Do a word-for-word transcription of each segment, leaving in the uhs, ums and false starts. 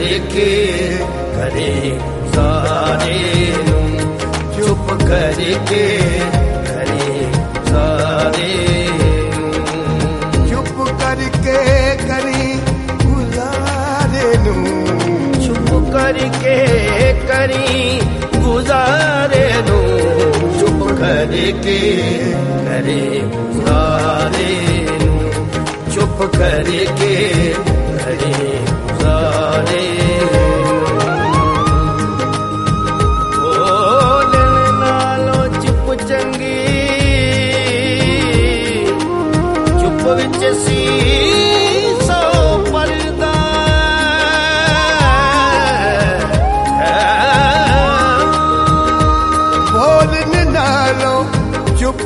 करके करे सारे नूं, चुप करके करे सारे नूं, चुप करके करी गुजारे नूं, चुप करके करी गुजारे नूं, चुप करके करे सारे नूं, चुप करके करे सारे विच सी सौ पर्दा बोलन नालों चुप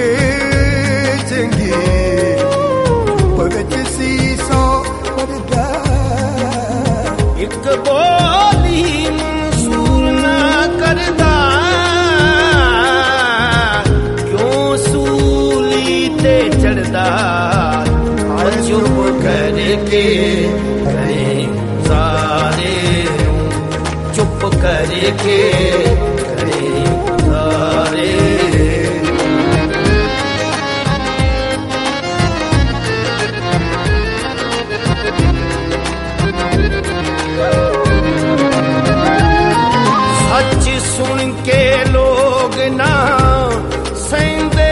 चंगी, चुप विच सी सौ पर्दा, एक बोली मंसूर ना करदा, क्यों सूली ते चढ़दा, चुप करके करे सारे नूं, चुप करके करे सारे सच सुन के लोग ना सहंदे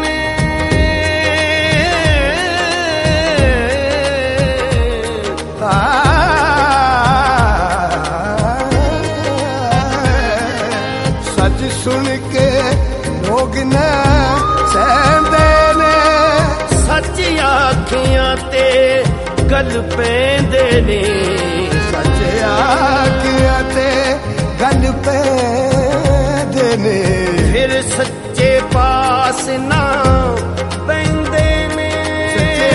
सच सुन के लोग न सहंदे ने, सच आखियां ते गल पैंदे ने, सच आखियां ते गल पैंदे ने, फिर सच्चे पास ना पैंदे ने, सच्चे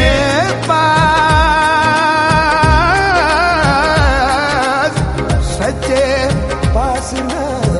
पास सच्चे पास ना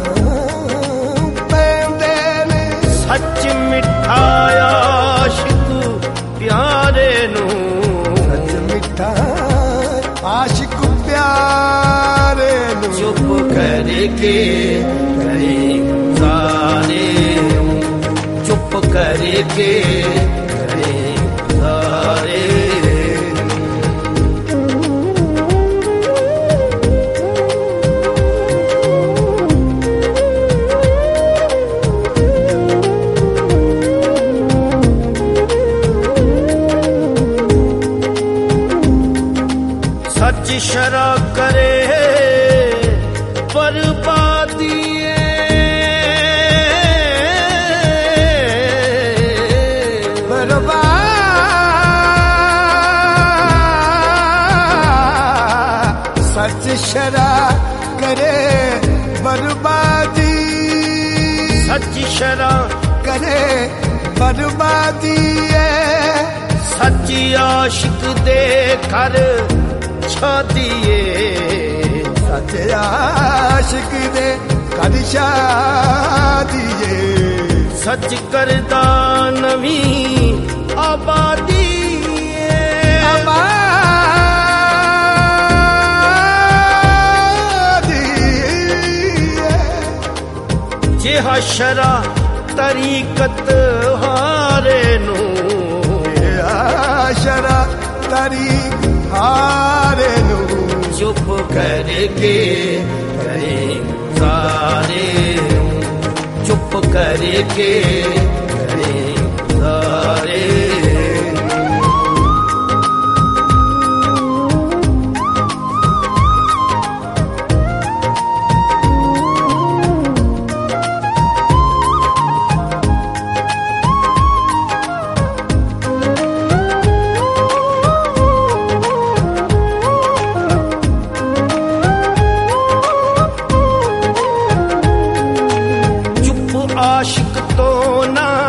सच मिठा आशिक प्यारे नूं, सच मिठा आशिक प्यारे नूं, चुप करके करे सारे नूं, चुप करके करे सारे सच शरा करे बर्बादी, बर्बाद सच शरा करे बर्बादी, सच शरा करे बर्बादी, सच आशिक दे कर शादीए, सच आशिक दे कर शादीए, सच करदा नवी आबादी, आबादी जिहा शरा तरीकत हारे नूं, शरा तरीक हारे नूं, चुप करके करे सारे नूं, चुप करके करे सारे आशिक तो ना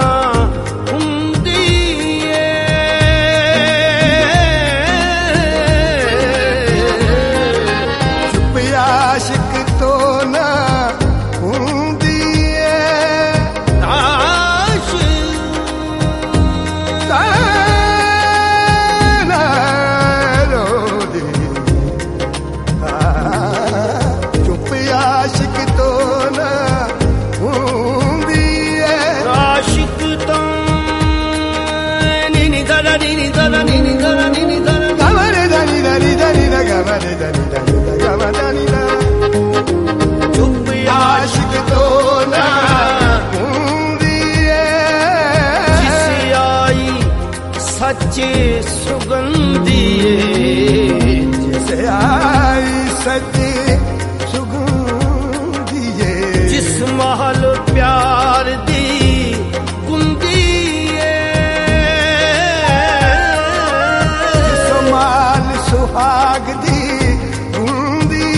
मरे दनी दनी दगा दनी दा चुप आशिक तो ना हुंदी है जिस आई सच्चे सुगंधी जिसे आई सच्ची सुगंधी जिस महल प्यार दी कुंदी जिस माल सुहाग दी कुंदी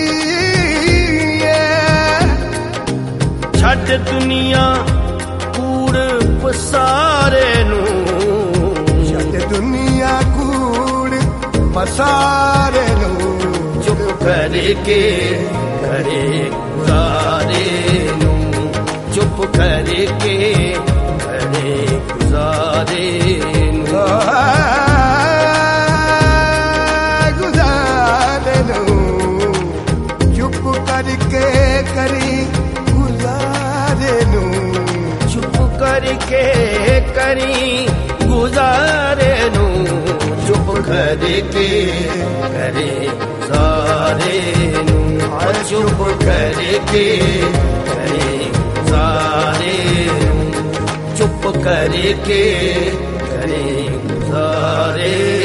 छड़ दुनिया कूड़ पसारे नू छड़ दुनिया कूड़ पसारे नू चुप करके करे गुजारे नू चुप करके करे गुजारे नू गुजारे नू चुप करके करी गुजारे नू चुप करके करी गुजारे नू चुप करके करे गुजारे नू चुप करके करे गुजारे नू चुप करके करे गुजारे